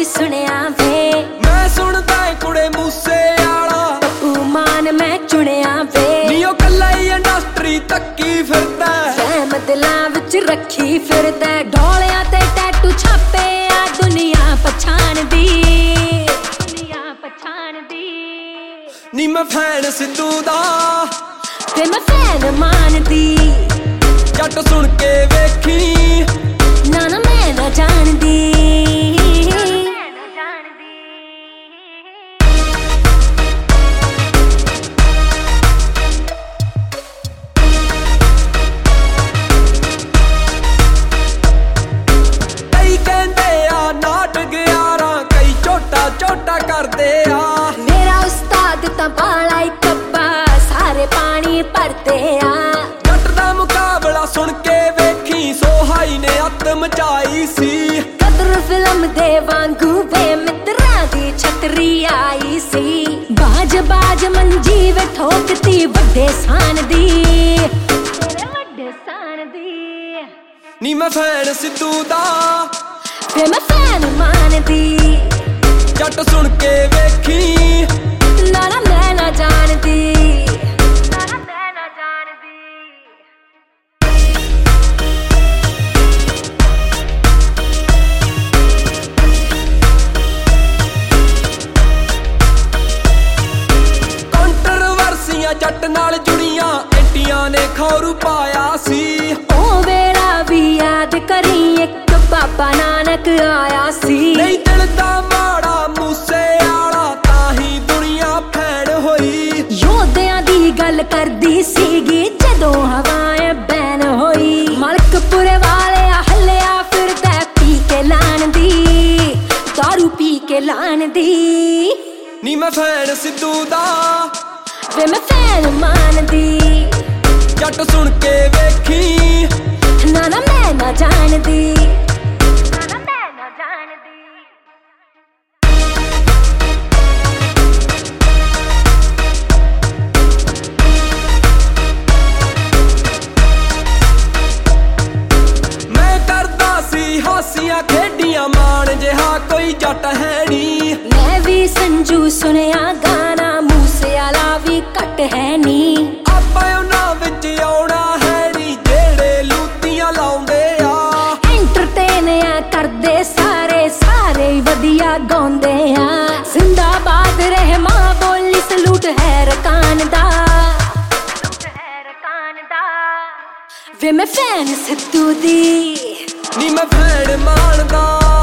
भी सुनिया वे। मैं सुनदा कुड़े मूसे आला मान मैं चुनिया वे। नीओ कल्ला ही इंडस्ट्री तक्की फिरदा फैम दिलां विच रखी फिरदा। ढोलियां ते टैटू छापे आ दुनिया पछाणदी, दुनिया पछाणदी। नी मैं फैन सिद्धू दा ते मैं फैन मानदी। जट सुन के वेखी ना ना मैं ना जानदी। कई कहंदे आ नाट ग्यारां, कई झोटा झोटा करदे आ। मेरा उस्ताद तां बाला ही कब्बा, सारे पानी भरते आ। जट दा मुकाबला सुन के वेखी, सोहाई ने अत मचाई सी। कदर फिल्म दे वांगू वे मित्रां दी छतरी आई सी। बाज बाज मंजी वे ठोकती वड्डे सान दी, तेरे वड्डे सान दी। नी मैं फैन सिद्धू दा ते मैं फैन मानदी। जट सुन के वेखी ना ना मैं ना जानदी, ना ना मैं ना जानदी। कंट्रोवर्सियां जट नाल जुड़ियां, एंटियां ने खौरू पाया सी। ओ वेला भी याद करी, एक बाबा नानक आया सी। नहीं दिल दा माड़ा मूसे आला, ताही दुनिया फैन होई। योद्धियां दी गल करदी सीगी जदों हवाएं बैन होई। मलकपुरे वाले हल्लिया फिरदा पी के लान दी, दारू पी के लान दी। नी मैं फैन सिद्धू दा वे मैं फैन मानदी। जट सुन के वेखी ना ना मैं ना जानदी, ना ना मैं ना जानदी। मैं करदा सी हासियां खेडियां, मान जिहा कोई जट है नी। मैं भी संजू सुनिया गाना, मूसे आला भी घट है नी। ਆਪਾਂ ਉਹਨਾਂ ਵਿੱਚ ਆਉਣਾ ਹੈ ਨੀ, ਜਿਹੜੇ ਲੂਤੀਆਂ ਲਾਉਂਦੇ ਆ। एंटरटेन आ करदे सारे, सारे वधिया गाउंदे आ। जिंदाबाद रहे मां बोली, सलूट है रकान दा, सलूट है रकान दा। वे मैं फैन सिद्धू दी, नी मैं फैन मानदा।